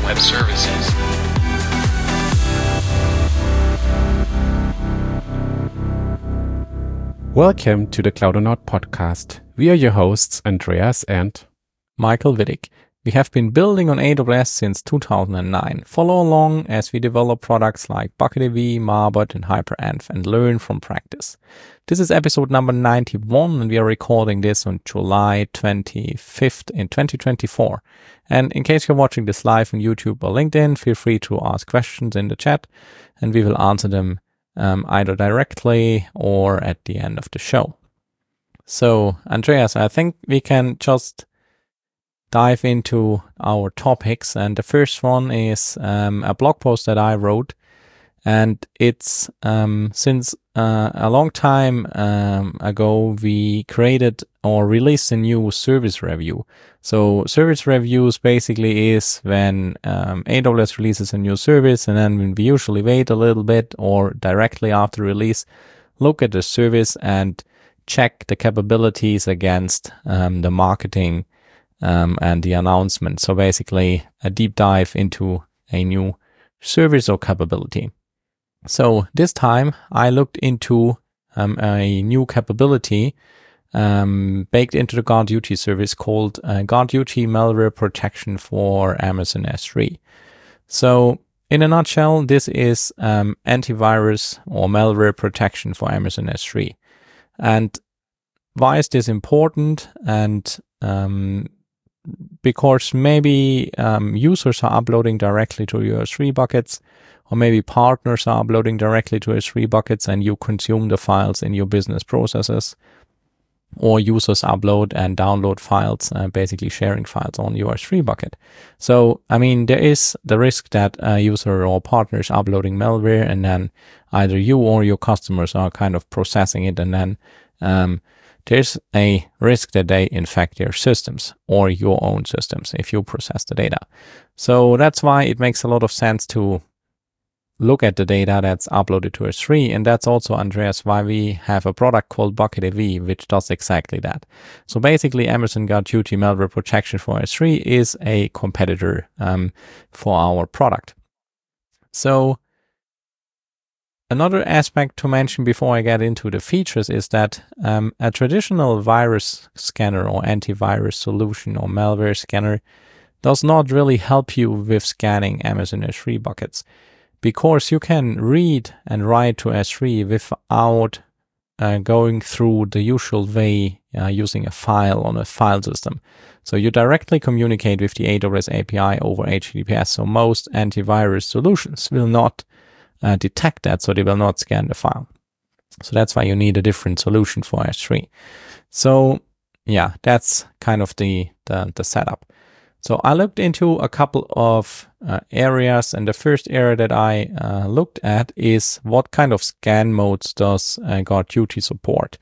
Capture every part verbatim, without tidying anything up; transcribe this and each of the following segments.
web services. Welcome to the Cloudonaut podcast. We are your hosts, Andreas and Michael Wittig. We have been building on A W S since two thousand nine. Follow along as we develop products like BucketDB, Marbot, and HyperEnv and learn from practice. This is episode number ninety-one, and we are recording this on July twenty-fifth in twenty twenty-four. And in case you're watching this live on YouTube or LinkedIn, feel free to ask questions in the chat, and we will answer them um, either directly or at the end of the show. So, Andreas, I think we can just dive into our topics, and the first one is um, a blog post that I wrote, and it's um, since uh, a long time um, ago we created or released a new service review. So service reviews basically is when um, A W S releases a new service, and then we usually wait a little bit or directly after release, look at the service and check the capabilities against um, the marketing Um, and the announcement. So basically a deep dive into a new service or capability. So this time I looked into um, a new capability um, baked into the GuardDuty service called uh, GuardDuty Malware Protection for Amazon S three. So in a nutshell, this is um, antivirus or malware protection for Amazon S three. And why is this important? And um, because maybe um, users are uploading directly to your S three buckets, or maybe partners are uploading directly to S three buckets and you consume the files in your business processes, or users upload and download files, uh, basically sharing files on your S three bucket. So, I mean, there is the risk that a user or partner is uploading malware, and then either you or your customers are kind of processing it, and then um, there's a risk that they infect their systems or your own systems if you process the data. So that's why it makes a lot of sense to look at the data that's uploaded to S three. And that's also, Andreas, why we have a product called BucketDB, which does exactly that. So basically, Amazon GuardDuty Malware Protection for S three is a competitor um, for our product. So another aspect to mention before I get into the features is that um, a traditional virus scanner or antivirus solution or malware scanner does not really help you with scanning Amazon S three buckets, because you can read and write to S three without uh, going through the usual way uh, using a file on a file system. So you directly communicate with the A W S A P I over H T T P S. So most antivirus solutions will not Uh, detect that, so they will not scan the file. So that's why you need a different solution for S three. So yeah, that's kind of the, the, the setup. So I looked into a couple of uh, areas, and the first area that I uh, looked at is what kind of scan modes does uh, GuardDuty support.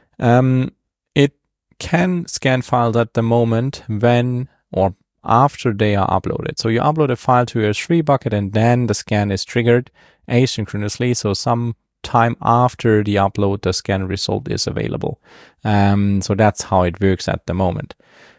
Um, it can scan files at the moment when or after they are uploaded. So you upload a file to your S three bucket, and then the scan is triggered asynchronously. So some time after the upload, the scan result is available. Um, so that's how it works at the moment.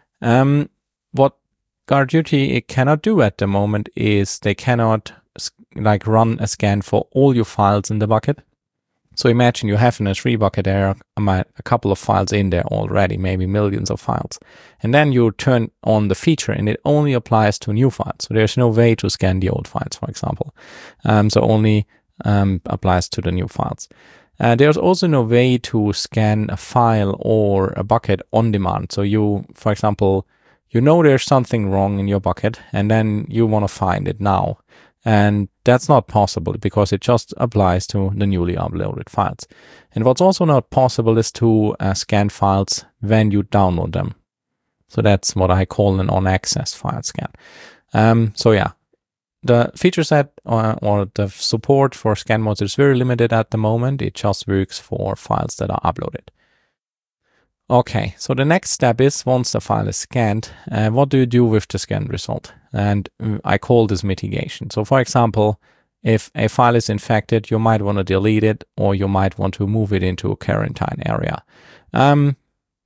Um, what GuardDuty it cannot do at the moment is they cannot like run a scan for all your files in the bucket. So imagine you have in a S three bucket, there are a couple of files in there already, maybe millions of files. And then you turn on the feature and it only applies to new files. So there's no way to scan the old files, for example. Um, so only um, applies to the new files. Uh, there's also no way to scan a file or a bucket on demand. So you, for example, you know there's something wrong in your bucket and then you want to find it now. And that's not possible because it just applies to the newly uploaded files. And what's also not possible is to uh, scan files when you download them. So that's what I call an on-access file scan. Um, so yeah, the feature set uh, or the support for scan modes is very limited at the moment. It just works for files that are uploaded. Okay, so the next step is, once the file is scanned, uh, what do you do with the scan result? And I call this mitigation. So for example, if a file is infected, you might want to delete it, or you might want to move it into a quarantine area. Um, yeah,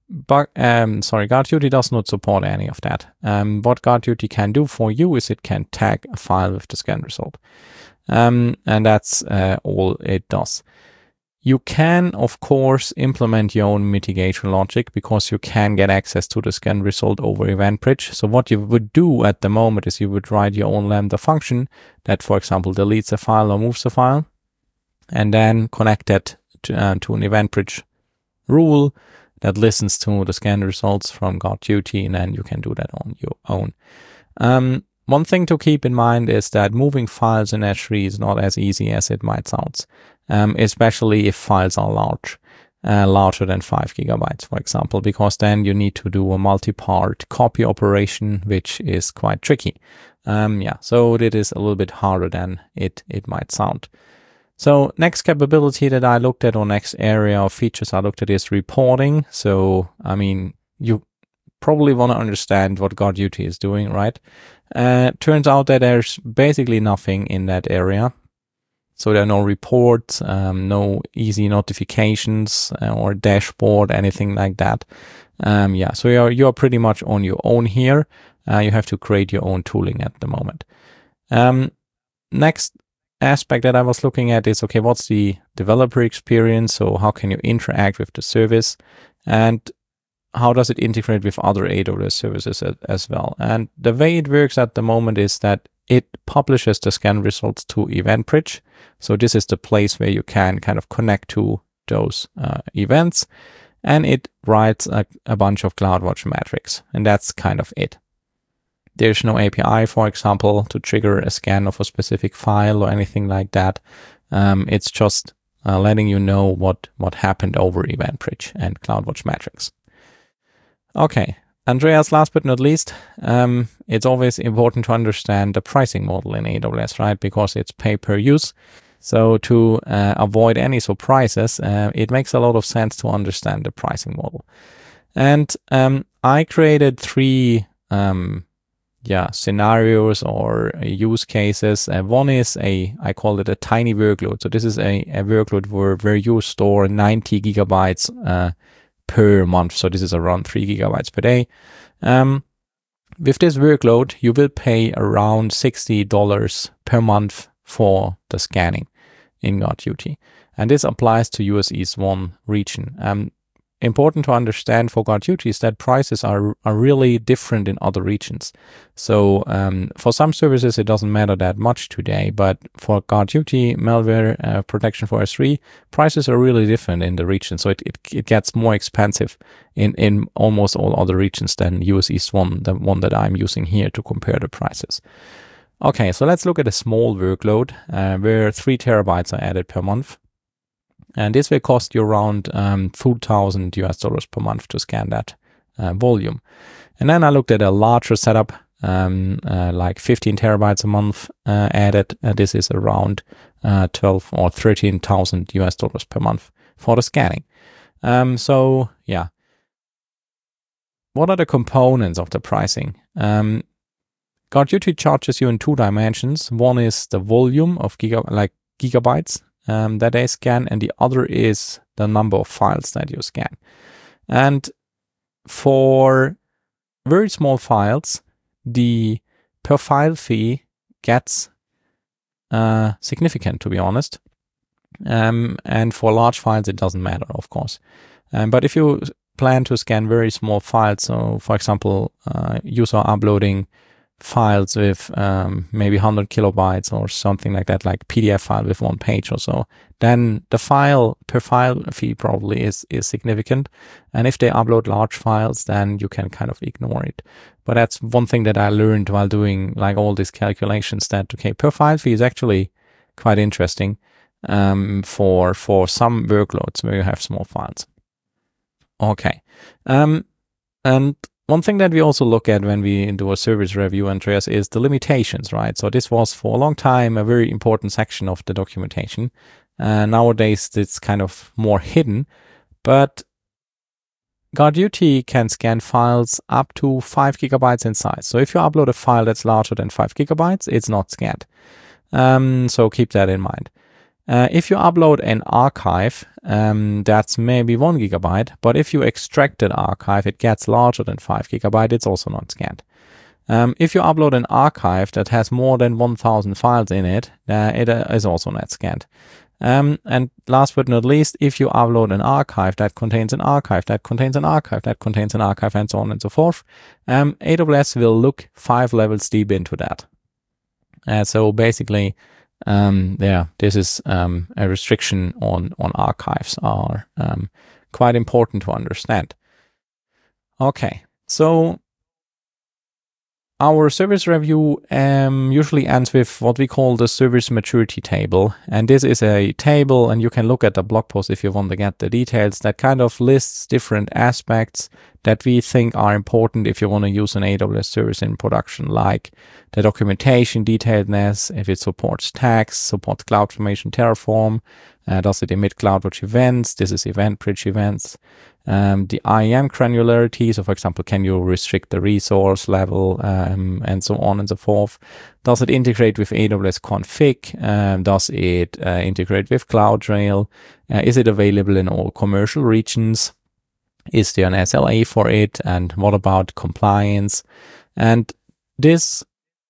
but um, sorry, GuardDuty does not support any of that. Um, what GuardDuty can do for you is it can tag a file with the scan result. Um, and that's uh, all it does. You can, of course, implement your own mitigation logic because you can get access to the scan result over EventBridge. So what you would do at the moment is you would write your own Lambda function that, for example, deletes a file or moves a file, and then connect it to, uh, to an EventBridge rule that listens to the scan results from GuardDuty, and then you can do that on your own. Um, one thing to keep in mind is that moving files in S three is not as easy as it might sound. Um, especially if files are large, uh, larger than five gigabytes, for example, because then you need to do a multi-part copy operation, which is quite tricky. Um, yeah, so it is a little bit harder than it, it might sound. So next capability that I looked at, or next area of features I looked at, is reporting. So, I mean, you probably want to understand what GuardDuty is doing, right? Uh, turns out that there's basically nothing in that area. So there are no reports, um, no easy notifications uh, or dashboard, anything like that. Um, yeah, so you're, you're pretty much on your own here. Uh, you have to create your own tooling at the moment. Um, next aspect that I was looking at is, okay, what's the developer experience? So how can you interact with the service? And how does it integrate with other A W S services as, as well? And the way it works at the moment is that it publishes the scan results to EventBridge. So this is the place where you can kind of connect to those uh, events, and it writes a, a bunch of CloudWatch metrics, and that's kind of it. There's no A P I, for example, to trigger a scan of a specific file or anything like that. Um, it's just uh, letting you know what, what happened over EventBridge and CloudWatch metrics. Okay. Andreas, last but not least, um, it's always important to understand the pricing model in A W S, right? Because it's pay per use. So to uh, avoid any surprises, uh, it makes a lot of sense to understand the pricing model. And um, I created three um, yeah, scenarios or uh, use cases. Uh, one is a, I call it a tiny workload. So this is a, a workload where, where you store ninety gigabytes uh, per month. So this is around three gigabytes per day. Um, with this workload, you will pay around sixty dollars per month for the scanning in GuardDuty. And this applies to U S East one region. Um, important to understand for GuardDuty is that prices are, are really different in other regions. So um, for some services, it doesn't matter that much today, but for GuardDuty malware uh, protection for S three, prices are really different in the region. So it, it, it gets more expensive in, in almost all other regions than U S East one, the one that I'm using here to compare the prices. Okay, so let's look at a small workload uh, where three terabytes are added per month. And this will cost you around um, two thousand U S dollars per month to scan that uh, volume. And then I looked at a larger setup, um, uh, like fifteen terabytes a month uh, added. And this is around uh, twelve or thirteen thousand U S dollars per month for the scanning. Um, so yeah, what are the components of the pricing? Um, GuardDuty charges you in two dimensions. One is the volume of giga like gigabytes um, that they scan, and the other is the number of files that you scan. And for very small files, the per file fee gets uh, significant, to be honest. Um, and for large files, it doesn't matter, of course. Um, but if you plan to scan very small files, so for example, uh, user uploading files with um, maybe one hundred kilobytes or something like that, like P D F file with one page or so, then the file per file fee probably is, is significant. And if they upload large files, then you can kind of ignore it. But that's one thing that I learned while doing like all these calculations, that, okay, per file fee is actually quite interesting um, for, for some workloads where you have small files. Okay. Um, and one thing that we also look at when we do a service review, Andreas, is the limitations, right? So this was for a long time a very important section of the documentation. Uh, nowadays, it's kind of more hidden, but GuardDuty can scan files up to five gigabytes in size. So if you upload a file that's larger than five gigabytes, it's not scanned. Um, so keep that in mind. Uh, if you upload an archive, um, that's maybe one gigabyte, but if you extract that archive, it gets larger than five gigabyte, it's also not scanned. Um, if you upload an archive that has more than one thousand files in it, uh, it uh, is also not scanned. Um, and last but not least, if you upload an archive that contains an archive, that contains an archive, that contains an archive, and so on and so forth, um, A W S will look five levels deep into that. Uh, so basically, um, yeah, this is um, a restriction on, on archives are um, quite important to understand. Okay, so our service review um, usually ends with what we call the service maturity table. And this is a table, and you can look at the blog post if you want to get the details, that kind of lists different aspects that we think are important if you want to use an A W S service in production, like the documentation detailedness, if it supports tags, supports CloudFormation, Terraform, uh, does it emit CloudWatch events, this is EventBridge events, um, the I A M granularity, so for example, can you restrict the resource level, um, and so on and so forth. Does it integrate with A W S config? Um, does it uh, integrate with CloudTrail? Uh, is it available in all commercial regions? Is there an S L A for it? And what about compliance? And this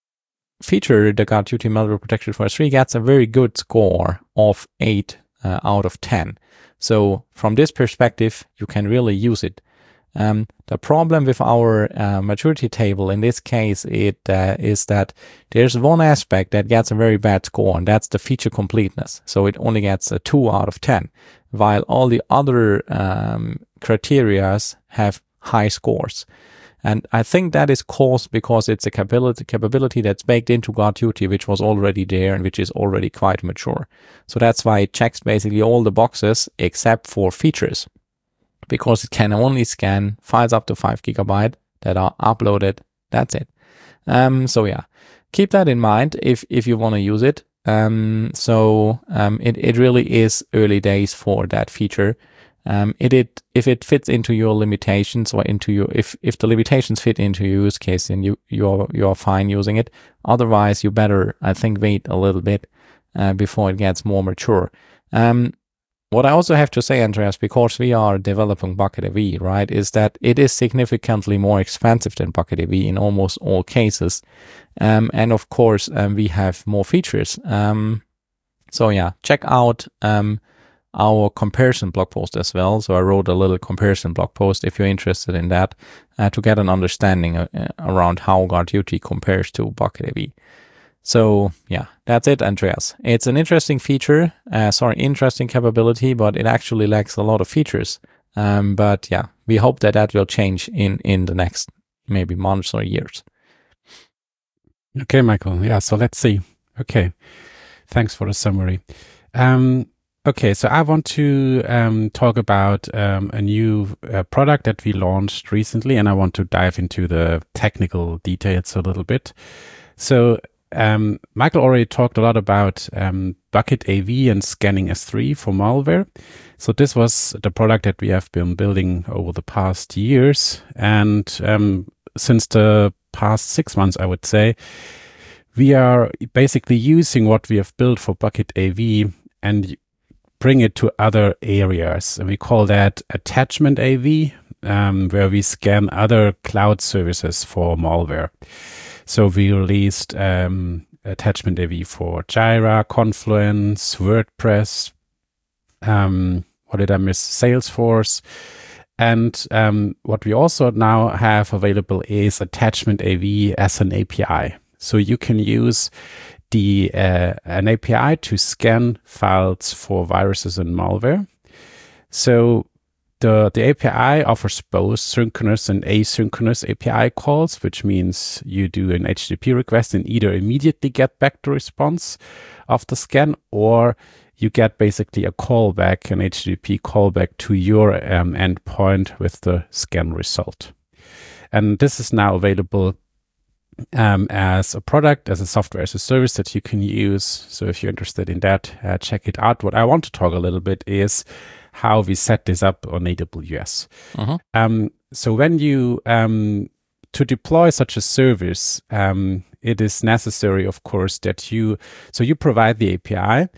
feature, the GuardDuty Malware Protection for S three, gets a very good score of eight uh, out of ten. So from this perspective, you can really use it. Um, the problem with our uh, maturity table in this case it uh, is that there's one aspect that gets a very bad score, and that's the feature completeness. So it only gets a two out of ten, while all the other um, criteria have high scores. And I think that is caused because it's a capability, capability that's baked into GuardDuty, which was already there and which is already quite mature. So that's why it checks basically all the boxes except for features, because it can only scan files up to five gigabyte that are uploaded. That's it. Um, so yeah, keep that in mind if, if you want to use it. Um, so um, it, it really is early days for that feature. Um, it, it if it fits into your limitations or into your if if the limitations fit into your use case, then you you're you're fine using it. Otherwise, you better I think wait a little bit uh, before it gets more mature. Um, what I also have to say, Andreas, because we are developing BucketDB, right, is that it is significantly more expensive than BucketDB in almost all cases, um, and of course um, we have more features. Um, so yeah, check out. Um, our comparison blog post as well. So I wrote a little comparison blog post if you're interested in that uh, to get an understanding uh, around how GuardDuty compares to BucketDB. So yeah, that's it, Andreas. It's an interesting feature, uh, sorry, interesting capability, but it actually lacks a lot of features. Um, but yeah, we hope that that will change in, in the next maybe months or years. Okay, Michael. Yeah, so let's see. Okay, thanks for the summary. Um, Okay, so I want to um, talk about um, a new uh, product that we launched recently, and I want to dive into the technical details a little bit. So um, Michael already talked a lot about um, BucketAV and scanning S three for malware. So this was the product that we have been building over the past years, and um, since the past six months, I would say, we are basically using what we have built for BucketAV and bring it to other areas. And we call that attachment A V, um, where we scan other cloud services for malware. So we released um, attachment A V for Jira, Confluence, WordPress, um, what did I miss? Salesforce. And um, what we also now have available is attachment A V as an A P I. So you can use the uh, an A P I to scan files for viruses and malware. So the the A P I offers both synchronous and asynchronous A P I calls, which means you do an H T T P request and either immediately get back the response of the scan, or you get basically a callback, an H T T P callback to your um, endpoint with the scan result. And this is now available Um, as a product, as a software as a service that you can use. So if you're interested in that, uh, check it out. What I want to talk a little bit is how we set this up on A W S. Uh-huh. Um, so when you, um, to deploy such a service, um, it is necessary, of course, that you, so you provide the A P I,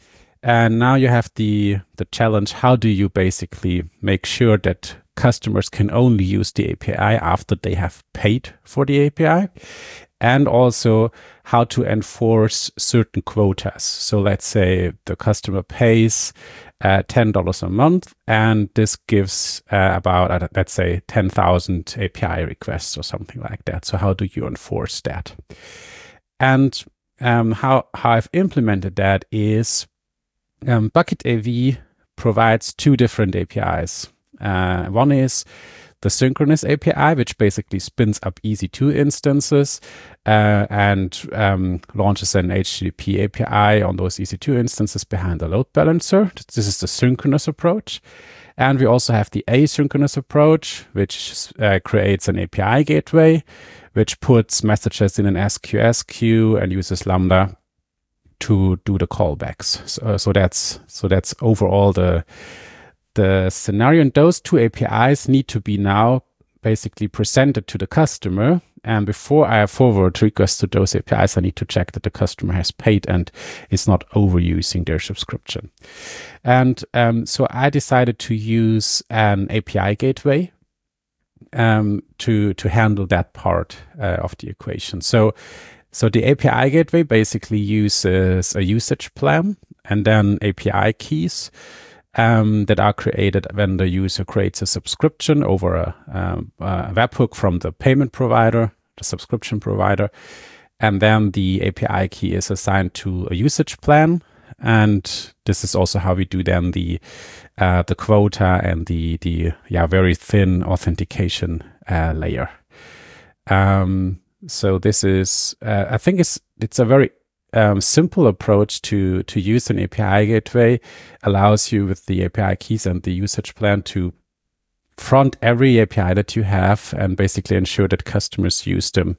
And now you have the the challenge: how do you basically make sure that customers can only use the A P I after they have paid for the A P I? And also how to enforce certain quotas. So let's say the customer pays uh, ten dollars a month, and this gives uh, about, uh, let's say, ten thousand A P I requests or something like that. So how do you enforce that? And um, how, how I've implemented that is um, BucketAV provides two different A P Is. Uh, one is the synchronous A P I, which basically spins up E C two instances uh, and um, launches an H T T P A P I on those E C two instances behind the load balancer. This is the synchronous approach. And we also have the asynchronous approach, which uh, creates an A P I gateway, which puts messages in an S Q S queue and uses Lambda to do the callbacks. So, so that's so that's overall the The scenario, and those two A P Is need to be now basically presented to the customer. And before I forward requests to those A P Is, I need to check that the customer has paid and is not overusing their subscription. And um, so I decided to use an A P I gateway um, to to handle that part uh, of the equation. So, so the A P I gateway basically uses a usage plan and then A P I keys Um, that are created when the user creates a subscription over a, um, a webhook from the payment provider, the subscription provider. And then the A P I key is assigned to a usage plan. And this is also how we do then the uh, the quota and the, the yeah very thin authentication uh, layer. Um, so this is, uh, I think it's, it's a very Um, simple approach to to use an A P I gateway. Allows you with the A P I keys and the usage plan to front every A P I that you have and basically ensure that customers use them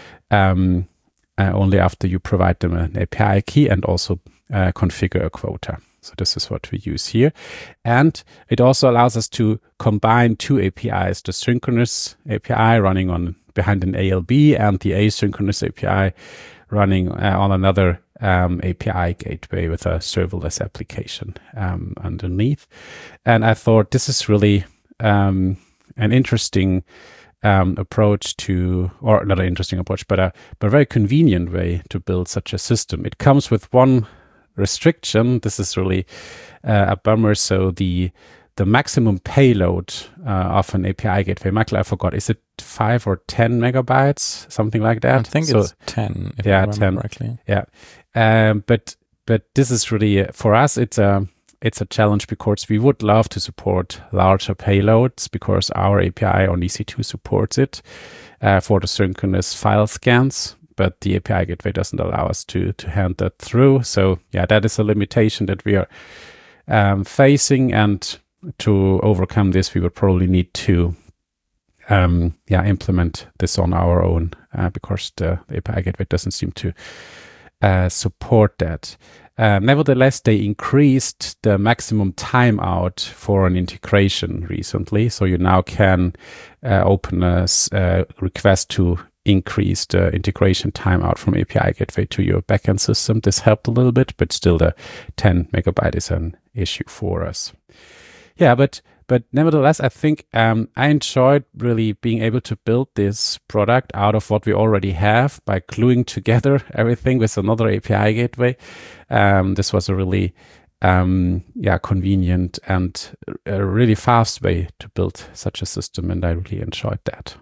um, uh, only after you provide them an A P I key and also uh, configure a quota. So this is what we use here. And it also allows us to combine two A P Is, the synchronous A P I running on behind an A L B and the asynchronous A P I running uh, on another um, A P I gateway with a serverless application um, underneath. And I thought this is really um, an interesting um, approach to, or not an interesting approach, but a, but a very convenient way to build such a system. It comes with one restriction. This is really uh, a bummer. So the the maximum payload uh, of an A P I gateway, Michael, I forgot, is it five or ten megabytes, something like that? I think so, it's ten, if yeah, I remember ten. correctly. Yeah, um, but but this is really uh, for us. It's a it's a challenge because we would love to support larger payloads because our A P I on E C two supports it uh, for the synchronous file scans. But the A P I gateway doesn't allow us to to hand that through. So yeah, that is a limitation that we are um, facing, and to overcome this, we would probably need to um, yeah implement this on our own uh, because the A P I gateway doesn't seem to uh, support that. Uh, nevertheless, they increased the maximum timeout for an integration recently, so you now can uh, open a uh, request to increase the integration timeout from A P I gateway to your backend system. This helped a little bit, but still the ten megabyte is an issue for us. Yeah, but but nevertheless, I think um, I enjoyed really being able to build this product out of what we already have by gluing together everything with another A P I gateway. Um, this was a really um, yeah convenient and a really fast way to build such a system, and I really enjoyed that.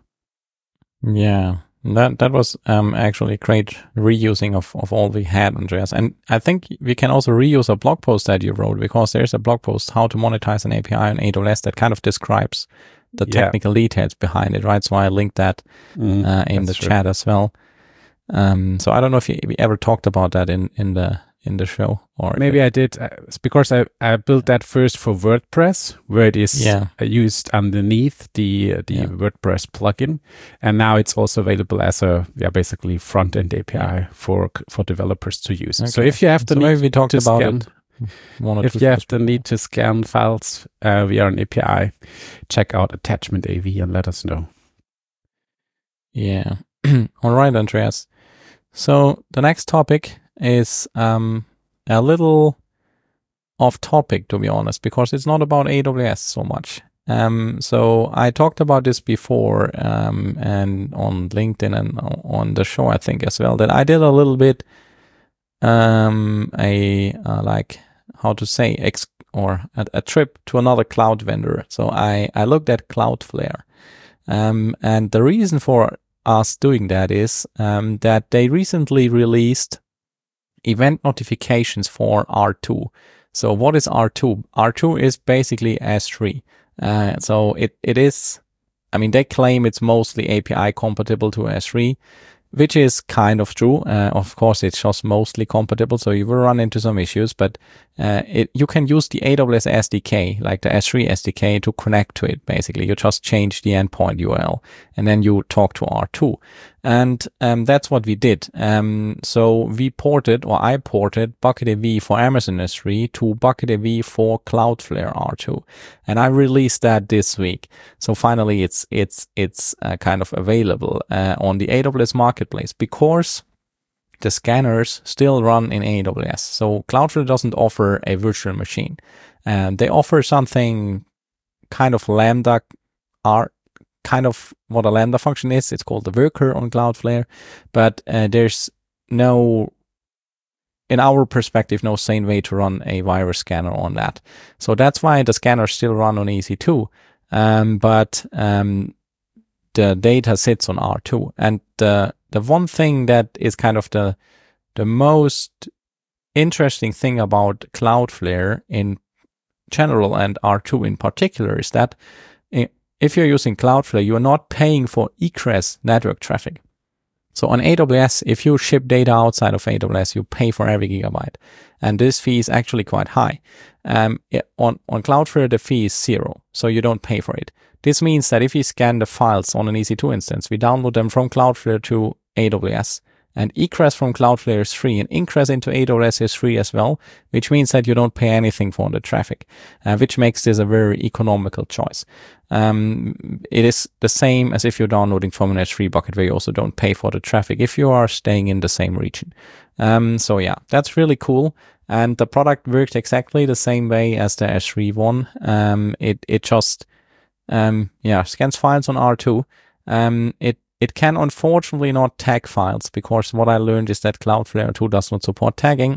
Yeah, that that was um, actually great reusing of, of all we had, Andreas. And I think we can also reuse a blog post that you wrote, because there's a blog post, how to monetize an A P I on A W S, that kind of describes the Yeah. technical details behind it, right? So I linked that Mm, uh, in the that's true. chat as well. Um, so I don't know if you, we ever talked about that in, in the in the show, or Maybe I did. Uh, it's because I, I built that first for WordPress, where it is Yeah. uh, used underneath the uh, the Yeah. WordPress plugin, and now it's also available as a yeah basically front end A P I for for developers to use. So Okay. if you have the So need maybe we talked to about scan, it. One or if two you have shows the before. need to scan files uh, via an A P I, check out Attachment A V and let us know. Yeah. All right, Andreas. So the next topic is um, a little off topic, to be honest, because it's not about A W S so much. Um, so I talked about this before, um, and on LinkedIn and on the show, I think as well, that I did a little bit, um, a, uh, like, how to say, ex or a, a trip to another cloud vendor. So I, I looked at Cloudflare. Um, and the reason for us doing that is, um, that they recently released event notifications for R two. So what is R two? R two is basically S three. Uh, so it, it is, I mean, they claim it's mostly A P I compatible to S three, which is kind of true. Uh, of course, it's just mostly compatible, so you will run into some issues, but uh, it, you can use the A W S S D K, like the S three S D K, to connect to it, basically. You just change the endpoint U R L, and then you talk to R two. And um, that's what we did. Um, so we ported, or I ported, BucketAV for Amazon S three to BucketAV for Cloudflare R two, and I released that this week. So finally, it's it's it's uh, kind of available uh, on the A W S Marketplace, because the scanners still run in A W S. So Cloudflare doesn't offer a virtual machine, and they offer something kind of Lambda R. Kind of what a Lambda function is. It's called the worker on Cloudflare, but uh, there's no, in our perspective, no sane way to run a virus scanner on that. So that's why the scanners still run on E C two, um, but um, the data sits on R two. And the the one thing that is kind of the the most interesting thing about Cloudflare in general and R two in particular is that it, if you're using Cloudflare, you're not paying for egress network traffic. So on A W S, if you ship data outside of A W S, you pay for every gigabyte. And this fee is actually quite high. Um, on, on Cloudflare, the fee is zero, so you don't pay for it. This means that if you scan the files on an E C two instance, we download them from Cloudflare to A W S. And egress from Cloudflare is free, and ingress into A W S is free as well, which means that you don't pay anything for the traffic, uh, which makes this a very economical choice. Um, it is the same as if you're downloading from an S three bucket, where you also don't pay for the traffic if you are staying in the same region. Um, so yeah, that's really cool. And the product worked exactly the same way as the S three one. Um, it, it just, um, yeah, scans files on R two. Um, it, It can unfortunately not tag files, because what I learned is that Cloudflare R two does not support tagging,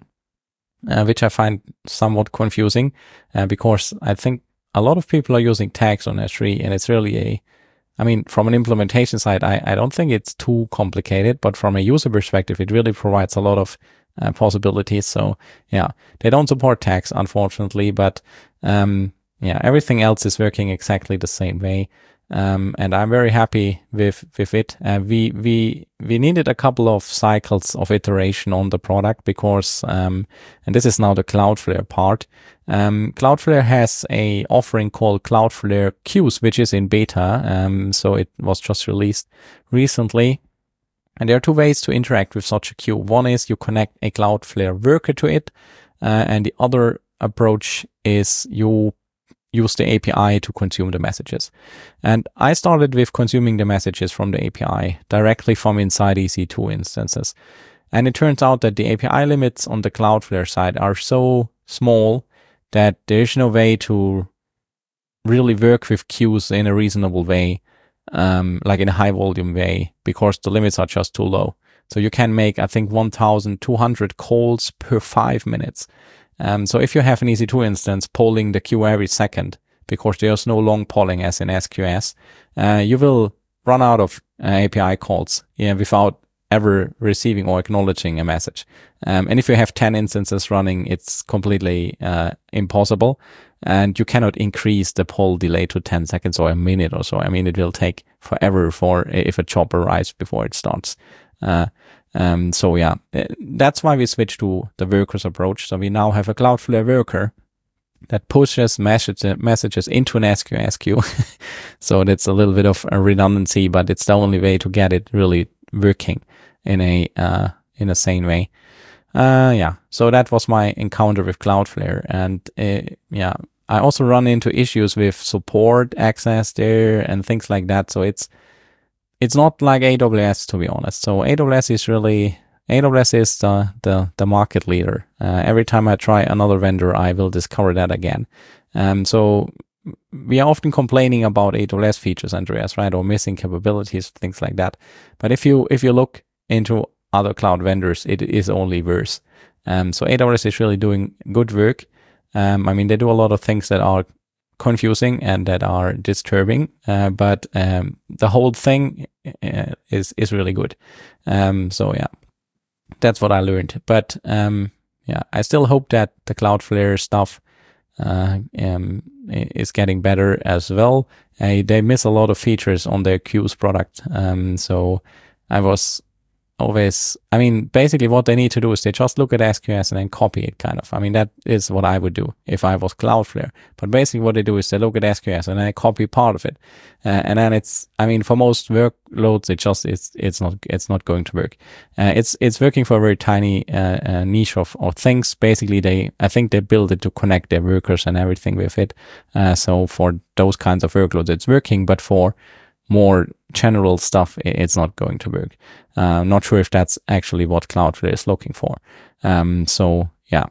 uh, which I find somewhat confusing, uh, because I think a lot of people are using tags on S three, and it's really a, I mean, from an implementation side, I, I don't think it's too complicated, but from a user perspective, it really provides a lot of uh, possibilities. So yeah, they don't support tags, unfortunately, but um, yeah, everything else is working exactly the same way. Um, and I'm very happy with, with it. Uh, we, we, we needed a couple of cycles of iteration on the product, because, um, and this is now the Cloudflare part. Um, Cloudflare has a offering called Cloudflare Queues, which is in beta. Um, so it was just released recently. And there are two ways to interact with such a queue. One is you connect a Cloudflare worker to it. Uh, and the other approach is you use the A P I to consume the messages. And I started with consuming the messages from the A P I directly from inside E C two instances. And it turns out that the A P I limits on the Cloudflare side are so small that there's no way to really work with queues in a reasonable way, um, like in a high volume way, because the limits are just too low. So you can make, I think, one thousand two hundred calls per five minutes. Um, so if you have an E C two instance polling the queue every second, because there's no long polling as in S Q S, uh, you will run out of uh, A P I calls yeah, without ever receiving or acknowledging a message. Um, and if you have ten instances running, it's completely uh, impossible. And you cannot increase the poll delay to ten seconds or a minute or so. I mean, it will take forever for if a job arrives before it starts. Uh, Um, so yeah, that's why we switched to the workers approach. So we now have a Cloudflare worker that pushes message, messages into an S Q S queue. So that's a little bit of a redundancy, but it's the only way to get it really working in a, uh, in a sane way. Uh, yeah. So that was my encounter with Cloudflare. And, uh, yeah, I also run into issues with support access there and things like that. So it's, It's not like A W S, to be honest. So A W S is really A W S is the, the, the market leader. Uh, every time I try another vendor, I will discover that again. Um, so we are often complaining about A W S features, Andreas, right? Or missing capabilities, things like that. But if you if you look into other cloud vendors, it is only worse. Um, so A W S is really doing good work. Um, I mean, they do a lot of things that are confusing and that are disturbing, uh, but um, the whole thing uh, is is really good. Um, so yeah, that's what I learned. But um, yeah, I still hope that the Cloudflare stuff uh, um, is getting better as well. Uh, they miss a lot of features on their Queues product. Um, so I was always, I mean, basically what they need to do is they just look at S Q S and then copy it, kind of. I mean, that is what I would do if I was Cloudflare. But basically what they do is they look at S Q S and then they copy part of it. Uh, and then it's, I mean, for most workloads, it just, it's, it's not, it's not going to work. Uh, it's, it's working for a very tiny uh, uh, niche of, of things. Basically, they, I think they build it to connect their workers and everything with it. Uh, so for those kinds of workloads, it's working, but for more general stuff, it's not going to work. Uh, not sure if that's actually what Cloudflare is looking for. Um, so yeah,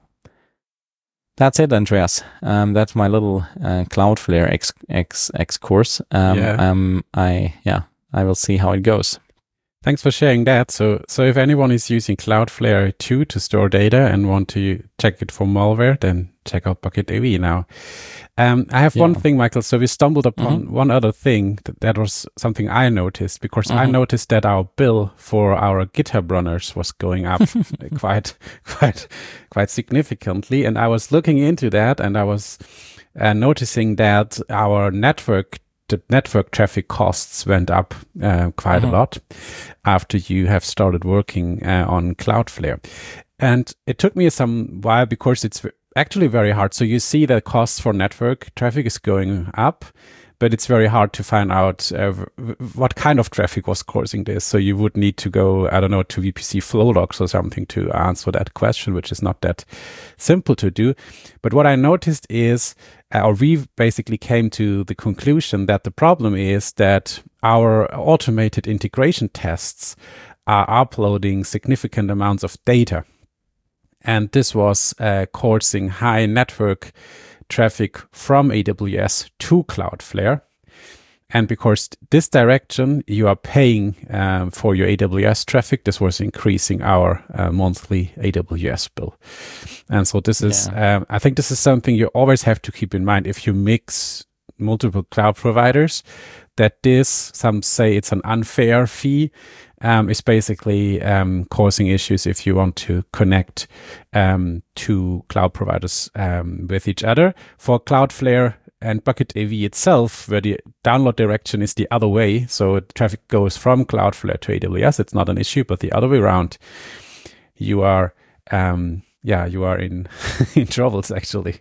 that's it, Andreas. Um, that's my little uh, Cloudflare X X X course. Um, yeah. Um, I yeah, I will see how it goes. Thanks for sharing that. So, so if anyone is using Cloudflare two to store data and want to check it for malware, then check out BucketDB now. Um, I have yeah. one thing, Michael. So we stumbled upon mm-hmm. one other thing that, that was something I noticed, because mm-hmm. I noticed that our bill for our GitHub runners was going up quite, quite, quite significantly. And I was looking into that, and I was uh, noticing that our network the network traffic costs went up uh, quite mm-hmm. a lot after you have started working uh, on Cloudflare. And it took me some while, because it's actually very hard. So you see that costs for network traffic is going up, but it's very hard to find out uh, what kind of traffic was causing this. So you would need to go, I don't know, to V P C flow logs or something to answer that question, which is not that simple to do. But what I noticed is, uh, or we basically came to the conclusion that the problem is that our automated integration tests are uploading significant amounts of data. And this was uh, causing high network traffic from A W S to Cloudflare. And because this direction, you are paying um, for your A W S traffic, this was increasing our uh, monthly A W S bill. And so this is, yeah. um, I think this is something you always have to keep in mind if you mix multiple cloud providers, that this, some say it's an unfair fee, Um, is basically um, causing issues if you want to connect um, two cloud providers um, with each other. For Cloudflare and BucketDB itself, where the download direction is the other way, so traffic goes from Cloudflare to A W S, it's not an issue, but the other way around, you are, um, yeah, you are in in troubles, actually.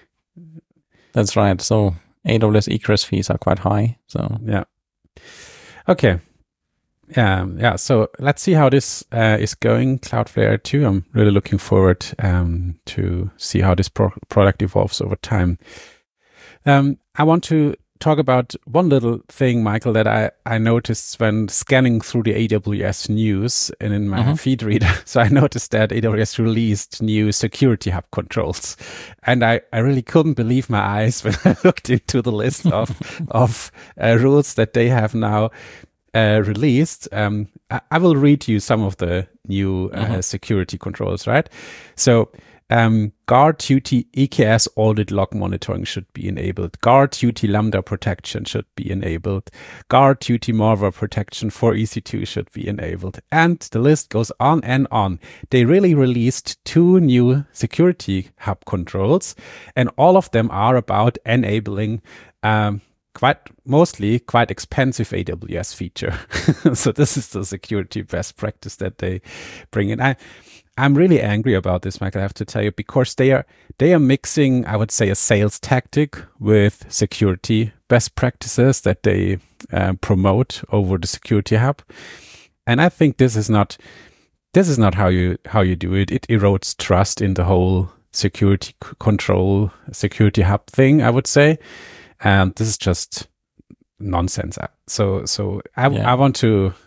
That's right. So A W S egress fees are quite high. So yeah. Okay. Um, yeah, so let's see how this uh, is going, Cloudflare two. I'm really looking forward um, to see how this pro product evolves over time. Um, I want to talk about one little thing, Michael, that I, I noticed when scanning through the A W S news and in my mm-hmm. feed reader. So I noticed that A W S released new security hub controls. And I, I really couldn't believe my eyes when I looked into the list of, of uh, rules that they have now Uh, released. Um, I, I will read you some of the new uh, mm-hmm. security controls, right? So, um, guard duty E K S audit log monitoring should be enabled. Guard duty Lambda protection should be enabled. Guard duty malware protection for E C two should be enabled. And the list goes on and on. They really released two new security hub controls, and all of them are about enabling um, quite mostly quite expensive A W S feature. So this is the security best practice that they bring in. I, I'm really angry about this, Michael, I have to tell you, because they are they are mixing, I would say, a sales tactic with security best practices that they uh, promote over the security hub. And I think this is not this is not how you how you do it. It erodes trust in the whole security c- control, security hub thing, I would say. And this is just nonsense. So, so I, yeah. I want to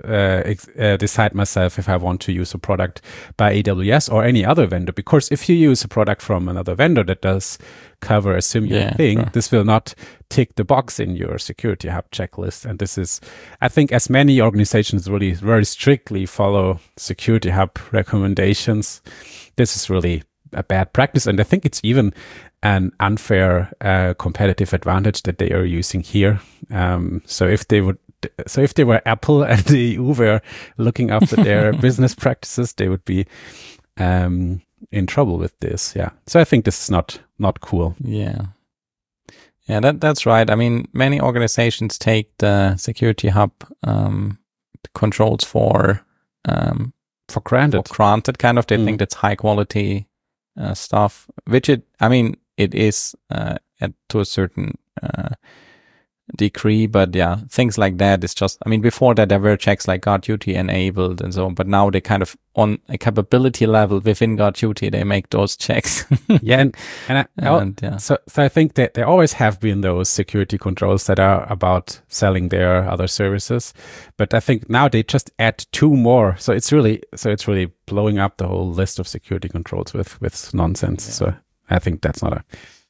uh, ex- uh, decide myself if I want to use a product by A W S or any other vendor. Because if you use a product from another vendor that does cover a similar Yeah, thing, sure. this will not tick the box in your Security Hub checklist. And this is, I think, as many organizations really very strictly follow Security Hub recommendations, this is really a bad practice. And I think it's even an unfair uh, competitive advantage that they are using here. Um, so if they would, so if they were Apple and the E U were looking after their business practices, they would be um, in trouble with this. Yeah. So I think this is not not cool. Yeah. Yeah, that that's right. I mean, many organizations take the Security Hub um, controls for um, For granted. for granted, kind of. They Mm. think that's high quality uh, stuff, which it, I mean, it is uh, at to a certain uh, degree, but yeah, things like that is just, I mean, before that there were checks like Guard Duty enabled and so on, but now they kind of on a capability level within Guard Duty, they make those checks. Yeah, and and, I, And, yeah. so so I think that there always have been those security controls that are about selling their other services, but I think now they just add two more. So it's really so it's really blowing up the whole list of security controls with with nonsense. Yeah. So I think that's not a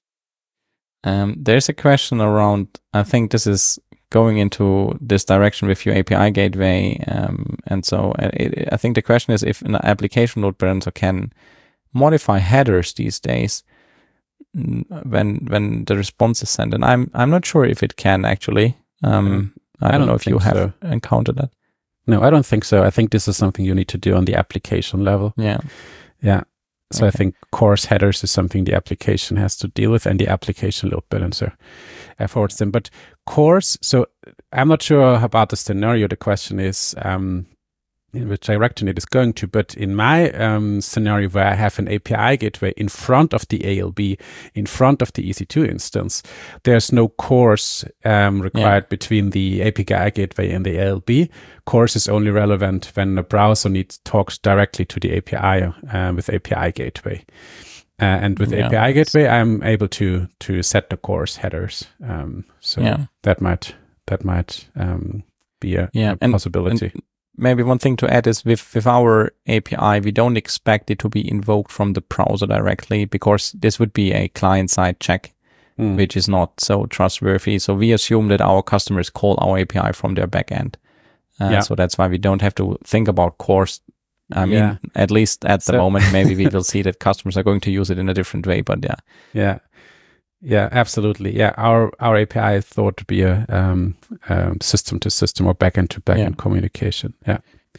Um, there's a question around, I think this is going into this direction with your A P I gateway. Um, and so uh, it, I think the question is if an application load balancer can modify headers these days mm, when when the response is sent. And I'm I'm not sure if it can actually. Um, I, I don't don't know if you think have so. encountered that. no. I don't think so. I think this is something you need to do on the application level. Yeah. Yeah. So I Okay. think course headers is something the application has to deal with, and the application load balancer affords them. But course, so I'm not sure about the scenario. The question is um, in which direction it is going to. But in my um, scenario where I have an A P I gateway in front of the A L B, in front of the E C two instance, there's no course um, required Yeah. between the A P I gateway and the A L B. Course is only relevant when the browser needs talks directly to the A P I uh, with A P I gateway. Uh, and with Yeah, A P I that's- gateway, I'm able to to set the course headers. Um, so Yeah. that might that might um, be a, Yeah, a and- possibility. and maybe one thing to add is with, with our A P I, we don't expect it to be invoked from the browser directly, because this would be a client-side check, Mm. which is not so trustworthy. So we assume that our customers call our A P I from their backend. Uh, Yeah. So that's why we don't have to think about course. I mean, Yeah. at least at the So- moment, maybe we will see that customers are going to use it in a different way, but yeah. Yeah, yeah, absolutely. Yeah, our our A P I is thought to be a um, um, system to system or backend to backend Yeah. communication. Yeah.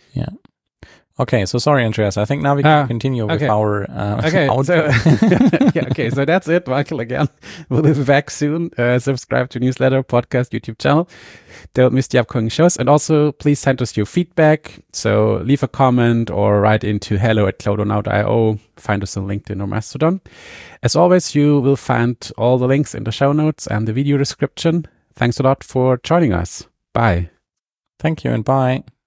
Okay, so sorry, Andreas. I think now we can Ah, continue with okay. our uh, Okay. out- So yeah. Okay. So that's it. Michael again. We'll be back soon. Uh, subscribe to newsletter, podcast, YouTube channel. Don't miss the upcoming shows. And also, please send us your feedback. So leave a comment or write into hello at cloudonaut dot io. Find us on LinkedIn or Mastodon. As always, you will find all the links in the show notes and the video description. Thanks a lot for joining us. Bye. Thank you and bye.